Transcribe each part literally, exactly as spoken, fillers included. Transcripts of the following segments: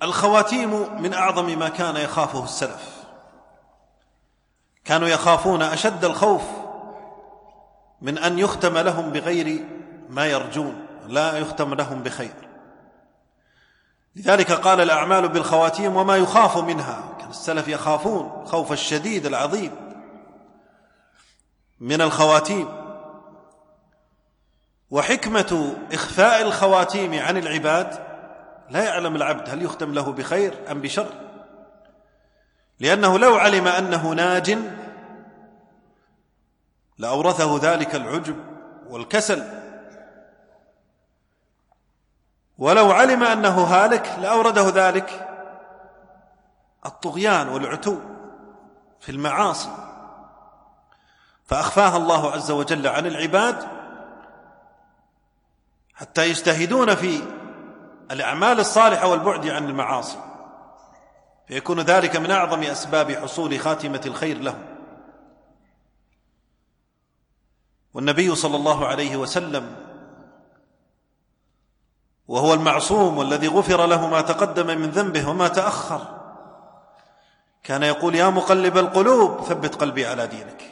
الخواتيم من أعظم ما كان يخافه السلف. كانوا يخافون أشد الخوف من أن يختم لهم بغير ما يرجون، لا يختم لهم بخير. لذلك قال الأعمال بالخواتيم وما يخاف منها. كان السلف يخافون خوف الشديد العظيم من الخواتيم. وحكمة إخفاء الخواتيم عن العباد لا يعلم العبد هل يختم له بخير أم بشر، لأنه لو علم أنه ناج لأورثه ذلك العجب والكسل، ولو علم أنه هالك لأورده ذلك الطغيان والعتو في المعاصي. فأخفاها الله عز وجل عن العباد حتى يجتهدون في الأعمال الصالحة والبعد عن المعاصي، فيكون ذلك من أعظم أسباب حصول خاتمة الخير لهم. والنبي صلى الله عليه وسلم وهو المعصوم والذي غفر له ما تقدم من ذنبه وما تأخر كان يقول: يا مقلب القلوب ثبت قلبي على دينك،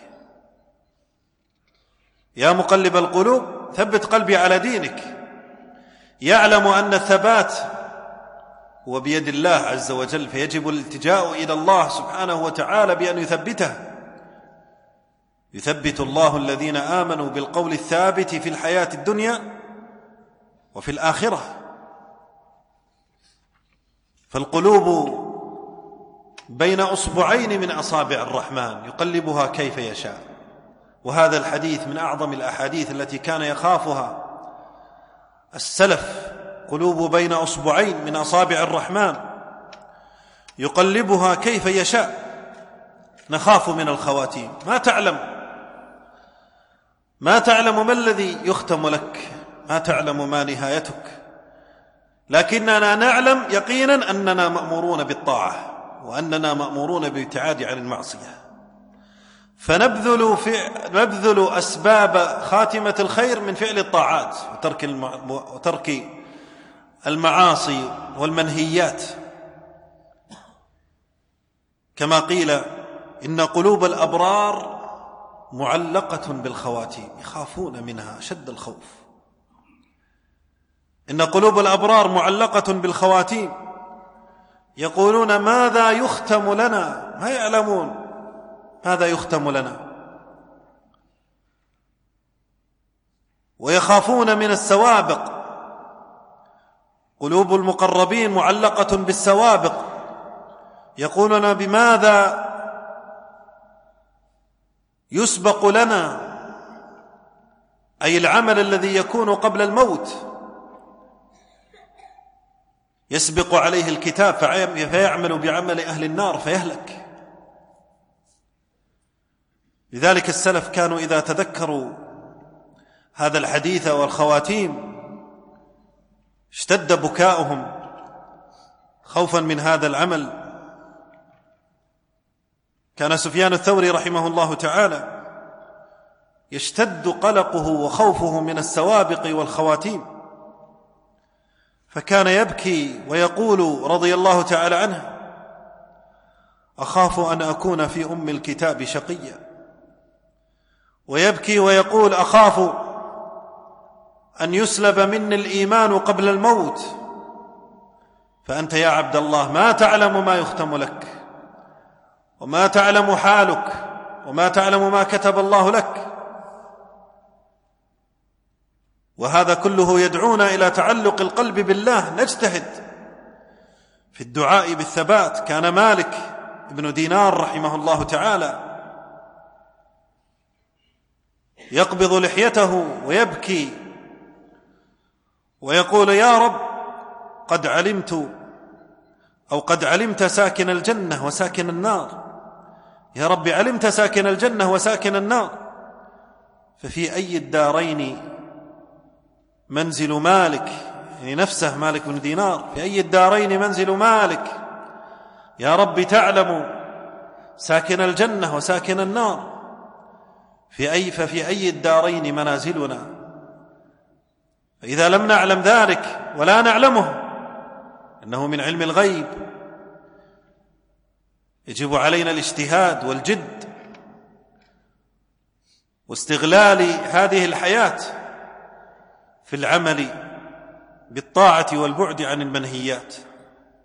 يا مقلب القلوب ثبت قلبي على دينك. يعلم أن الثبات هو بيد الله عز وجل، فيجب الالتجاء إلى الله سبحانه وتعالى بأن يثبته. يثبت الله الذين آمنوا بالقول الثابت في الحياة الدنيا وفي الآخرة. فالقلوب بين أصبعين من أصابع الرحمن يقلبها كيف يشاء. وهذا الحديث من أعظم الأحاديث التي كان يخافها السلف: قلوب بين أصبعين من أصابع الرحمن يقلبها كيف يشاء. نخاف من الخواتيم. ما تعلم ما تعلم ما الذي يختم لك، ما تعلم ما نهايتك، لكننا نعلم يقينا أننا مأمورون بالطاعة وأننا مأمورون بالابتعاد عن المعصية، فنبذل نبذل أسباب خاتمة الخير من فعل الطاعات وترك الم... وترك المعاصي والمنهيات. كما قيل: إن قلوب الأبرار معلقة بالخواتيم، يخافون منها أشد الخوف. إن قلوب الأبرار معلقة بالخواتيم، يقولون: ماذا يختم لنا؟ ما يعلمون ماذا يختم لنا. ويخافون من السوابق. قلوب المقربين معلقة بالسوابق، يقولون: بماذا يسبق لنا، أي العمل الذي يكون قبل الموت يسبق عليه الكتاب فيعمل بعمل أهل النار فيهلك. لذلك السلف كانوا إذا تذكروا هذا الحديث والخواتيم اشتد بكاؤهم خوفا من هذا العمل. كان سفيان الثوري رحمه الله تعالى يشتد قلقه وخوفه من السوابق والخواتيم، فكان يبكي ويقول رضي الله تعالى عنه: أخاف أن أكون في أم الكتاب شقيا. ويبكي ويقول: أخاف أن يسلب مني الإيمان قبل الموت. فأنت يا عبد الله ما تعلم ما يختم لك، وما تعلم حالك، وما تعلم ما كتب الله لك. وهذا كله يدعونا إلى تعلق القلب بالله. نجتهد في الدعاء بالثبات. كان مالك ابن دينار رحمه الله تعالى يقبض لحيته ويبكي ويقول: يا رب قد علمت أو قد علمت ساكن الجنة وساكن النار. يا رب علمت ساكن الجنة وساكن النار، ففي أي الدارين منزل مالك، يعني نفسه مالك بن دينار، في أي الدارين منزل مالك؟ يا رب تعلم ساكن الجنة وساكن النار، في أي ففي أي الدارين منازلنا؟ فإذا لم نعلم ذلك ولا نعلمه إنه من علم الغيب، يجب علينا الاجتهاد والجد واستغلال هذه الحياة في العمل بالطاعة والبعد عن المنهيات.